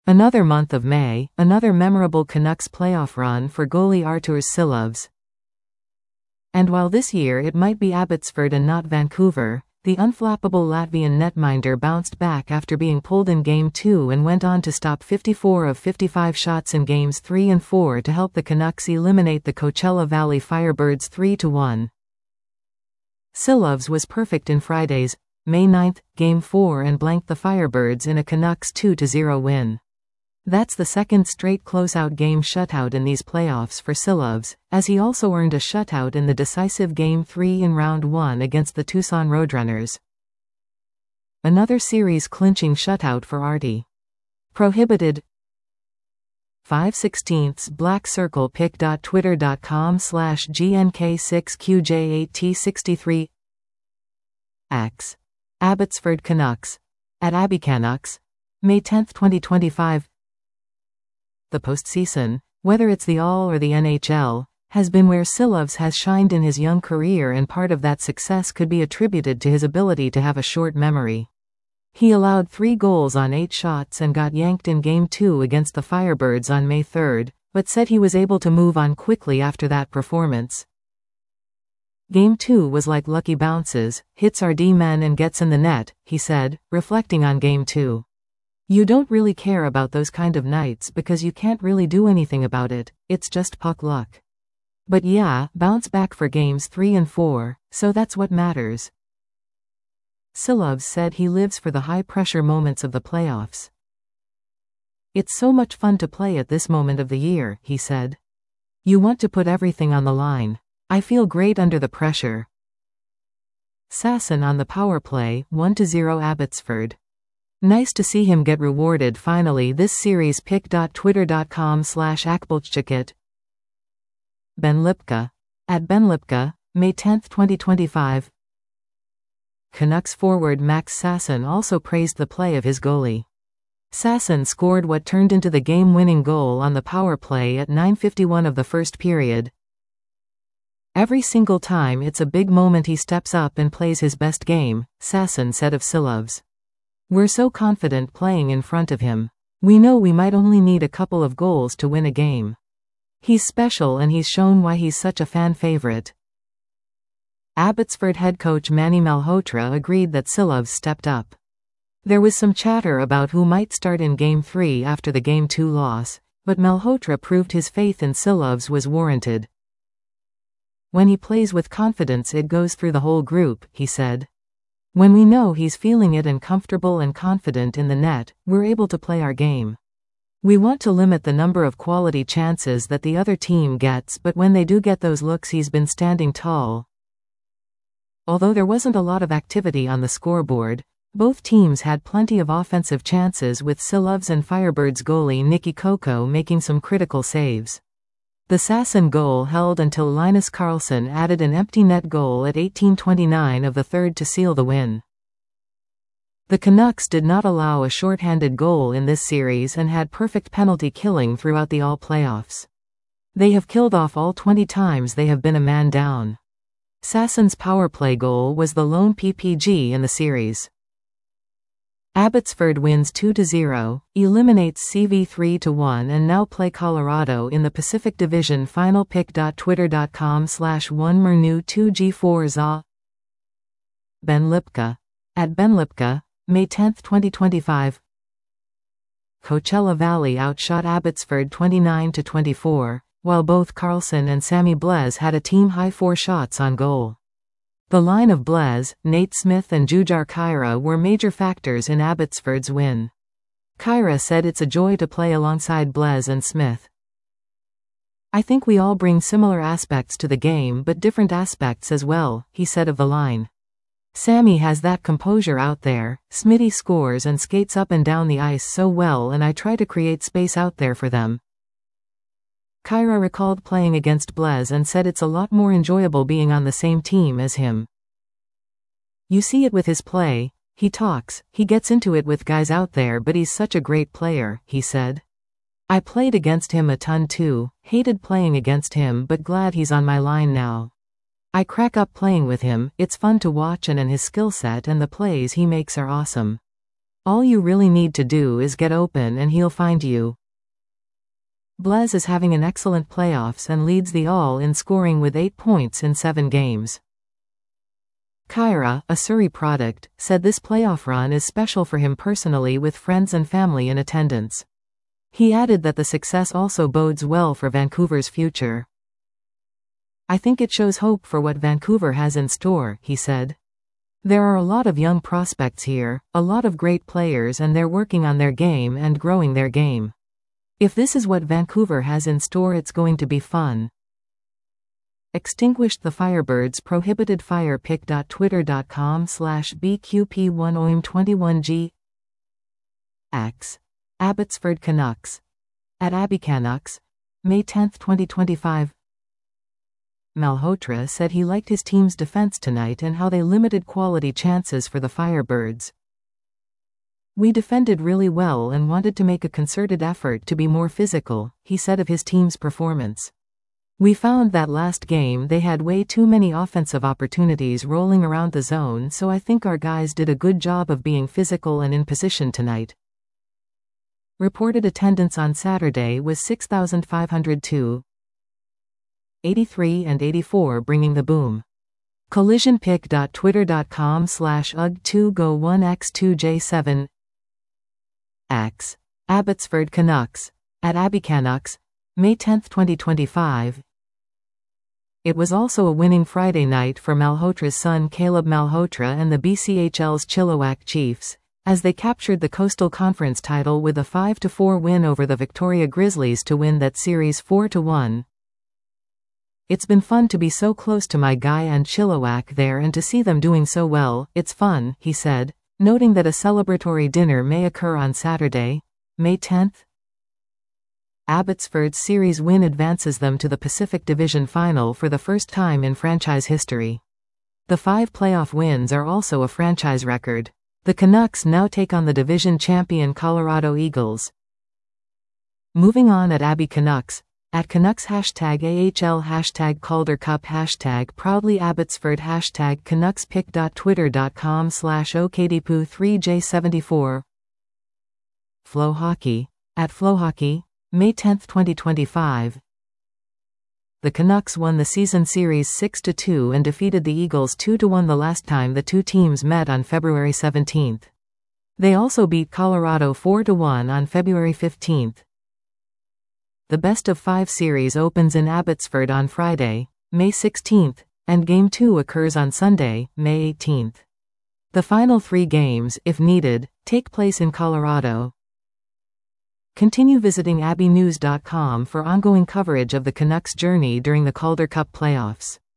Another month of May, another memorable Canucks playoff run for goalie Arturs Silovs. And while this year it might be Abbotsford and not Vancouver, the unflappable Latvian netminder bounced back after being pulled in Game 2 and went on to stop 54 of 55 shots in Games 3 and 4 to help the Canucks eliminate the Coachella Valley Firebirds 3-1. Silovs was perfect in Friday's, May 9, Game 4 and blanked the Firebirds in a Canucks 2-0 win. That's the second straight closeout game shutout in these playoffs for Silovs, as he also earned a shutout in the decisive Game 3 in Round 1 against the Tucson Roadrunners. Another series-clinching shutout for Artie. Prohibited 5/16 Black Circle pic.twitter.com/GNK6QJ8T63 X. Abbotsford Canucks. At AbbeyCanucks. May 10, 2025. The postseason, whether it's the All or the NHL, has been where Silovs has shined in his young career, and part of that success could be attributed to his ability to have a short memory. He allowed 3 goals on 8 shots and got yanked in Game 2 against the Firebirds on May 3, but said he was able to move on quickly after that performance. Game 2 was like lucky bounces, hits our D-men and gets in the net, he said, reflecting on Game 2. You don't really care about those kind of nights because you can't really do anything about it, it's just puck luck. But yeah, bounce back for Games 3 and 4, so that's what matters. Silovs said he lives for the high-pressure moments of the playoffs. It's so much fun to play at this moment of the year, he said. You want to put everything on the line. I feel great under the pressure. Sasson on the power play, 1-0 Abbotsford. Nice to see him get rewarded finally this series. pic.twitter.com/akbolchikit. Ben Lipka. At Ben Lipka, May 10, 2025. Canucks forward Max Sasson also praised the play of his goalie. Sasson scored what turned into the game-winning goal on the power play at 9:51 of the first period. Every single time it's a big moment he steps up and plays his best game, Sasson said of Silovs. We're so confident playing in front of him. We know we might only need a couple of goals to win a game. He's special and he's shown why he's such a fan favorite. Abbotsford head coach Manny Malhotra agreed that Silovs stepped up. There was some chatter about who might start in Game 3 after the Game 2 loss, but Malhotra proved his faith in Silovs was warranted. When he plays with confidence it goes through the whole group, he said. When we know he's feeling it and comfortable and confident in the net, we're able to play our game. We want to limit the number of quality chances that the other team gets, but when they do get those looks he's been standing tall. Although there wasn't a lot of activity on the scoreboard, both teams had plenty of offensive chances with Silovs and Firebirds goalie Nicky Coco making some critical saves. The Sasson goal held until Linus Karlsson added an empty net goal at 18:29 of the third to seal the win. The Canucks did not allow a shorthanded goal in this series and had perfect penalty killing throughout the all playoffs. They have killed off all 20 times they have been a man down. Sasson's power play goal was the lone PPG in the series. Abbotsford wins 2-0, eliminates CV 3-1 and now play Colorado in the Pacific Division final. pic.twitter.com/1mernew2g4za. Ben Lipka. At Ben Lipka, May 10, 2025. Coachella Valley outshot Abbotsford 29-24, while both Karlsson and Sammy Blais had a team-high 4 shots on goal. The line of Blais, Nate Smith and Jujhar Khaira were major factors in Abbotsford's win. Khaira said it's a joy to play alongside Blais and Smith. I think we all bring similar aspects to the game but different aspects as well, he said of the line. Sammy has that composure out there, Smitty scores and skates up and down the ice so well and I try to create space out there for them. Khaira recalled playing against Blais and said it's a lot more enjoyable being on the same team as him. You see it with his play, he talks, he gets into it with guys out there but he's such a great player, he said. I played against him a ton too, hated playing against him but glad he's on my line now. I crack up playing with him, it's fun to watch and his skill set and the plays he makes are awesome. All you really need to do is get open and he'll find you. Blaise is having an excellent playoffs and leads the All in scoring with 8 points in 7 games. Kyra, a Surrey product, said this playoff run is special for him personally with friends and family in attendance. He added that the success also bodes well for Vancouver's future. I think it shows hope for what Vancouver has in store, he said. There are a lot of young prospects here, a lot of great players, and they're working on their game and growing their game. If this is what Vancouver has in store, it's going to be fun. Extinguished the Firebirds prohibited fire pic.twitter.com/BQP1OIM21G X. Abbotsford Canucks. At Abbey Canucks. May 10, 2025. Malhotra said he liked his team's defense tonight and how they limited quality chances for the Firebirds. We defended really well and wanted to make a concerted effort to be more physical, he said of his team's performance. We found that last game they had way too many offensive opportunities rolling around the zone, so I think our guys did a good job of being physical and in position tonight. Reported attendance on Saturday was 6,502. 83 and 84 bringing the boom. collisionpic.twitter.com/UG2Go1X2J7 X. Abbotsford Canucks. At Abbey Canucks. May 10, 2025. It was also a winning Friday night for Malhotra's son Caleb Malhotra and the BCHL's Chilliwack Chiefs, as they captured the Coastal Conference title with a 5-4 win over the Victoria Grizzlies to win that series 4-1. It's been fun to be so close to my guy and Chilliwack there and to see them doing so well. It's fun, he said, noting that a celebratory dinner may occur on Saturday, May 10. Abbotsford's series win advances them to the Pacific Division Final for the first time in franchise history. The 5 playoff wins are also a franchise record. The Canucks now take on the division champion Colorado Eagles. Moving on at Abbey Canucks. At Canucks #AHL #Calder Cup #proudly Abbotsford #CanucksPic.twitter.com/OKDPoo3J74 Flow Hockey. At Flow Hockey. May 10, 2025. The Canucks won the season series 6-2 and defeated the Eagles 2-1 the last time the two teams met on February 17. They also beat Colorado 4-1 on February 15. The best-of-5 series opens in Abbotsford on Friday, May 16, and Game 2 occurs on Sunday, May 18. The final 3 games, if needed, take place in Colorado. Continue visiting abbeynews.com for ongoing coverage of the Canucks' journey during the Calder Cup playoffs.